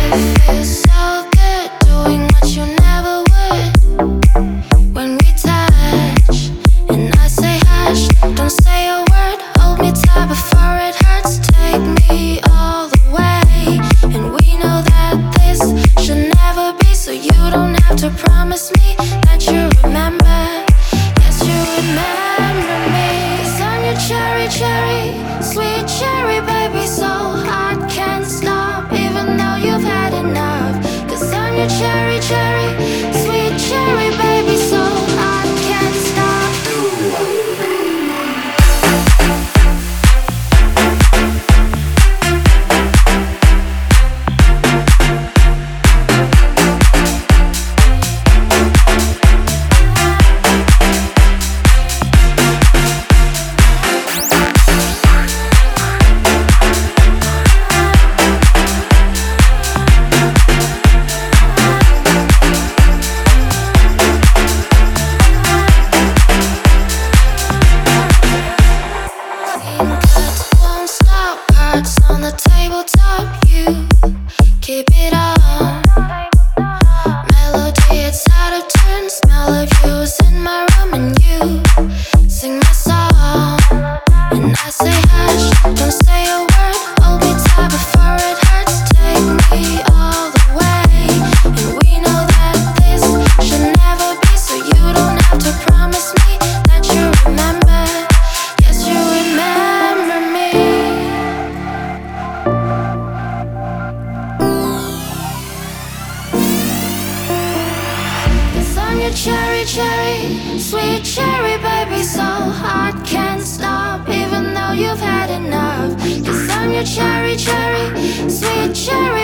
It feels so good doing what you never would. When we touch and I say hush, don't say a word. Hold me tight before it hurts. Take me all the way. And we know that this should never be, so you don't have to promise me that you remember. Yes, you remember me. 'Cause I'm your cherry, cherry, sweet cherry, baby. So hot, can't stop, even though you've had enough. 'Cause I'm your cherry, cherry, sweet cherry, baby. So hot, can't stop. Won't stop, cards on the tabletop. You keep it on. Melody, it's out of tune. Smell of you's in my room, and you sing my song. And I say hush, don't say a word. Hold me tight before it hurts. Take me all the way. And we know that this should never be, so you don't have to promise me that you remember. Yes, you remember me. 'Cause I'm your cherry, cherry, sweet cherry, baby. So hot, can't stop, even though you've had enough. 'Cause I'm your cherry, cherry, sweet cherry.